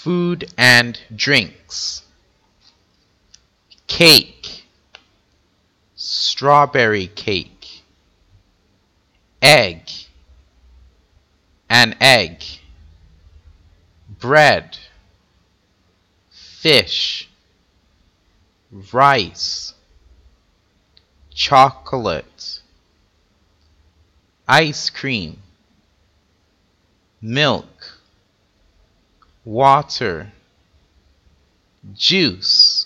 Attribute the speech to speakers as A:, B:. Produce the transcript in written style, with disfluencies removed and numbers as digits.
A: Food and drinks. Cake, strawberry cake. Egg, an egg. Bread, fish. Rice, chocolate. Ice cream, milk. Water, juice.